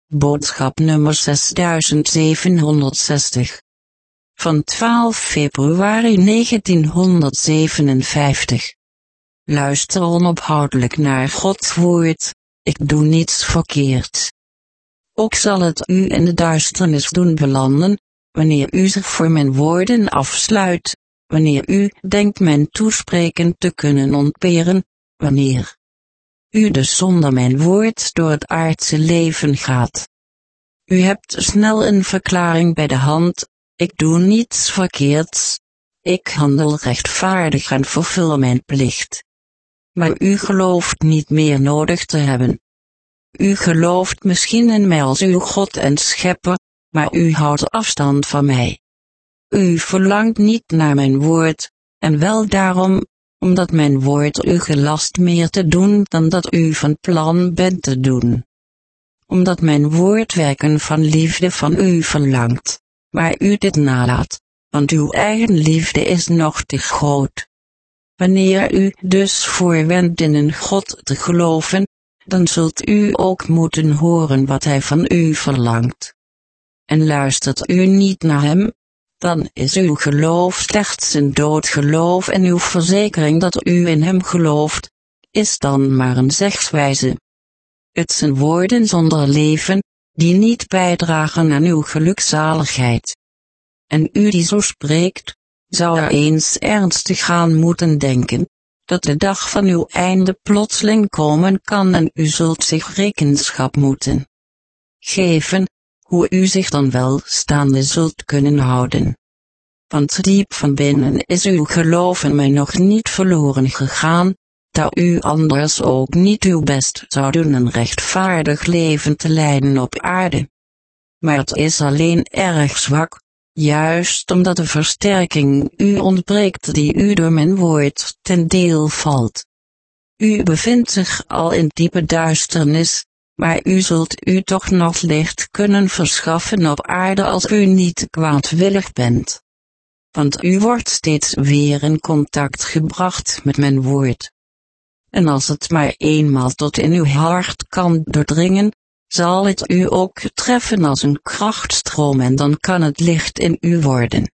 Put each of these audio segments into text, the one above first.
Boodschap nummer 6760. Van 12 februari 1957. Luister onophoudelijk naar Gods woord, ik doe niets verkeerds. Ook zal het u in de duisternis doen belanden, wanneer u zich voor mijn woorden afsluit, wanneer u denkt mijn toespreken te kunnen ontberen, wanneer u dus zonder mijn woord door het aardse leven gaat. U hebt snel een verklaring bij de hand, ik doe niets verkeerds, ik handel rechtvaardig en vervul mijn plicht. Maar u gelooft niet meer nodig te hebben. U gelooft misschien in mij als uw God en Schepper, maar u houdt afstand van mij. U verlangt niet naar mijn woord, en wel daarom, omdat mijn woord u gelast meer te doen dan dat u van plan bent te doen. Omdat mijn woord werken van liefde van u verlangt, maar u dit nalaat, want uw eigen liefde is nog te groot. Wanneer u dus voorwendt in een God te geloven, dan zult u ook moeten horen wat hij van u verlangt. En luistert u niet naar hem, dan is uw geloof slechts een dood geloof en uw verzekering dat u in hem gelooft, is dan maar een zegswijze. Het zijn woorden zonder leven, die niet bijdragen aan uw gelukzaligheid. En u die zo spreekt, zou er eens ernstig aan moeten denken, dat de dag van uw einde plotseling komen kan en u zult zich rekenschap moeten geven, hoe u zich dan wel staande zult kunnen houden. Want diep van binnen is uw geloof in mij nog niet verloren gegaan, dat u anders ook niet uw best zou doen een rechtvaardig leven te leiden op aarde. Maar het is alleen erg zwak, juist omdat de versterking u ontbreekt die u door mijn woord ten deel valt. U bevindt zich al in diepe duisternis, maar u zult u toch nog licht kunnen verschaffen op aarde als u niet kwaadwillig bent. Want u wordt steeds weer in contact gebracht met mijn woord. En als het maar eenmaal tot in uw hart kan doordringen, zal het u ook treffen als een krachtstroom en dan kan het licht in u worden.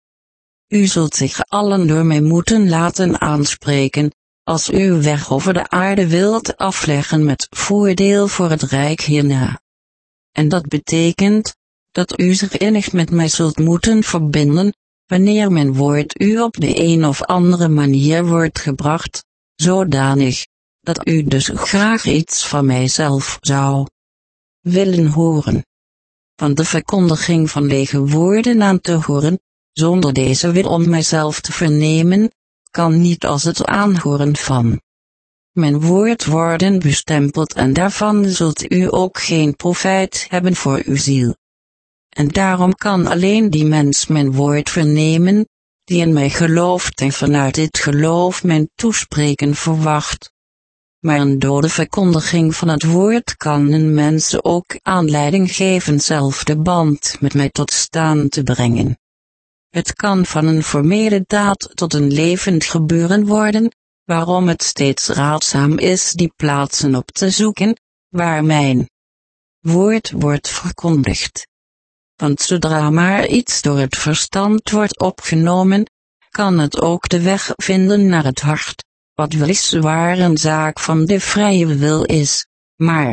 U zult zich allen door mij moeten laten aanspreken, als u uw weg over de aarde wilt afleggen met voordeel voor het rijk hierna. En dat betekent, dat u zich innig met mij zult moeten verbinden, wanneer mijn woord u op de een of andere manier wordt gebracht, zodanig, dat u dus graag iets van mijzelf zou willen horen. Van de verkondiging van lege woorden aan te horen, zonder deze wil om mijzelf te vernemen, kan niet als het aanhoren van mijn woord worden bestempeld en daarvan zult u ook geen profijt hebben voor uw ziel. En daarom kan alleen die mens mijn woord vernemen, die in mij gelooft en vanuit dit geloof mijn toespreken verwacht. Maar een dode verkondiging van het woord kan een mens ook aanleiding geven zelf de band met mij tot staan te brengen. Het kan van een formele daad tot een levend gebeuren worden, waarom het steeds raadzaam is die plaatsen op te zoeken, waar mijn woord wordt verkondigd. Want zodra maar iets door het verstand wordt opgenomen, kan het ook de weg vinden naar het hart, wat weliswaar een zaak van de vrije wil is, maar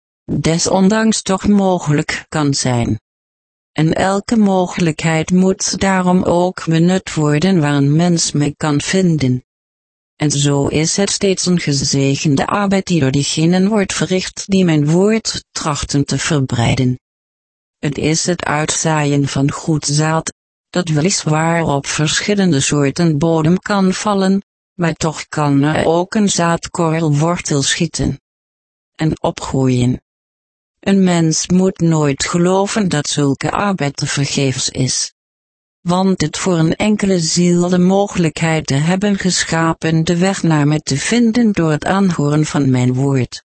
desondanks toch mogelijk kan zijn. En elke mogelijkheid moet daarom ook benut worden waar een mens mee kan vinden. En zo is het steeds een gezegende arbeid die door diegenen wordt verricht die mijn woord trachten te verbreiden. Het is het uitzaaien van goed zaad, dat weliswaar op verschillende soorten bodem kan vallen, maar toch kan er ook een zaadkorrel wortel schieten en opgroeien. Een mens moet nooit geloven dat zulke arbeid te vergeefs is. Want het voor een enkele ziel de mogelijkheid te hebben geschapen de weg naar mij te vinden door het aanhoren van mijn woord,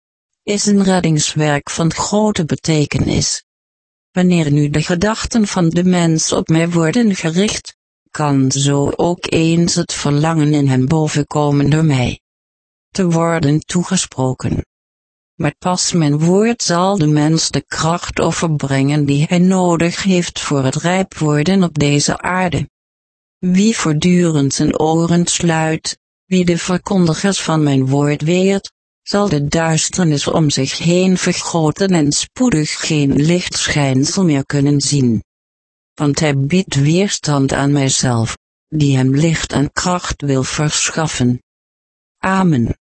is een reddingswerk van grote betekenis. Wanneer nu de gedachten van de mens op mij worden gericht, kan zo ook eens het verlangen in hem bovenkomen door mij te worden toegesproken. maar pas mijn woord zal de mens de kracht overbrengen die hij nodig heeft voor het rijp worden op deze aarde. Wie voortdurend zijn oren sluit, wie de verkondigers van mijn woord weert, zal de duisternis om zich heen vergroten en spoedig geen lichtschijnsel meer kunnen zien. Want hij biedt weerstand aan mijzelf, die hem licht en kracht wil verschaffen. Amen.